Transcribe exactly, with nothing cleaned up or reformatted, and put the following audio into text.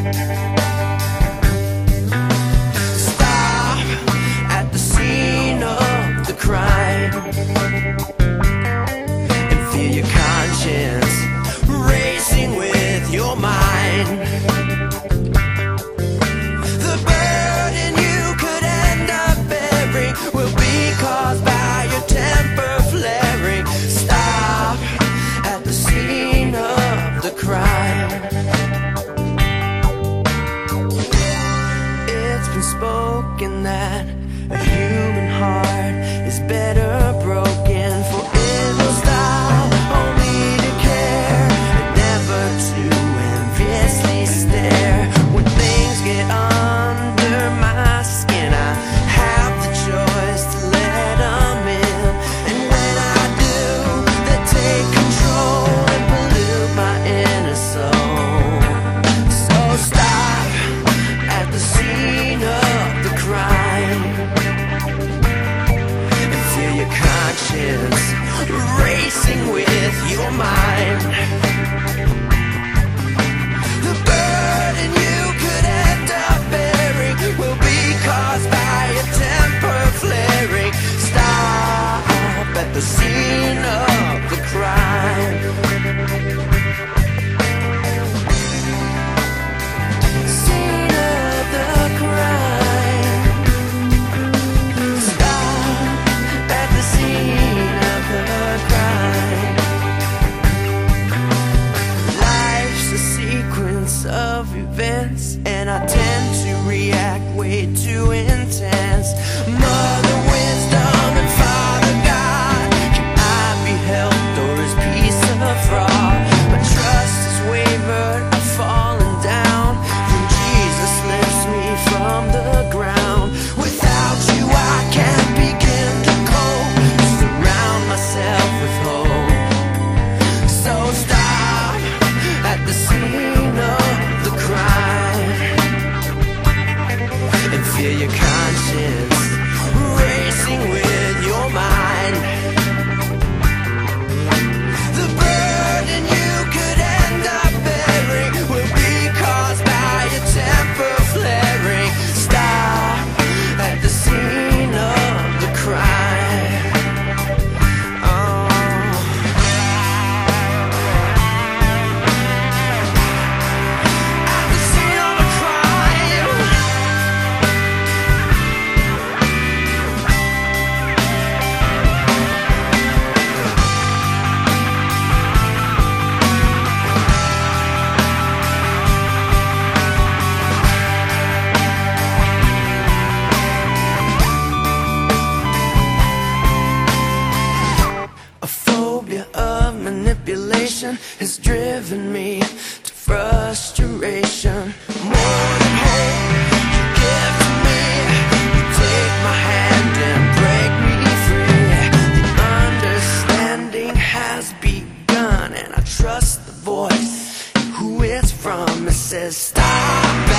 Stop at the scene of the crime and feel your conscience racing with your mind. The burden you could end up bearing will be caused by your temper flaring. Stop at the scene of the crime. It's been spoken that a human heart is better broken, for it will stop only to care and never to enviously stare. When things get under my skin, I have the choice to let them in, and when I do, they take control and pollute my inner soul. So stop at the scene of the crime and feel your conscience racing with your mind. The burden you could end up bearing will be caused by a temper flaring. Stop at the scene of the crime. Scene of the crime. Stop at the scene of the crime. Life's a sequence of events, and I tend to react way too intense. Mother Wisdom and Father God, can I be helped, or is peace a fraud? My trust has wavered, I've fallen down, then Jesus lifts me from the ground. Without you I can't begin to cope, surround myself with hope. So stop at the scene of the crime and feel your conscience racing with your mind. The burden you could end up bearing will be caused by your temper flaring. Stop at the scene of the crime. Oh. At the scene of the crime. A phobia of manipulation has driven me to frustration. More than hope you give to me, you take my hand and break me free. The understanding has begun, and I trust the voice who it's from. It says stop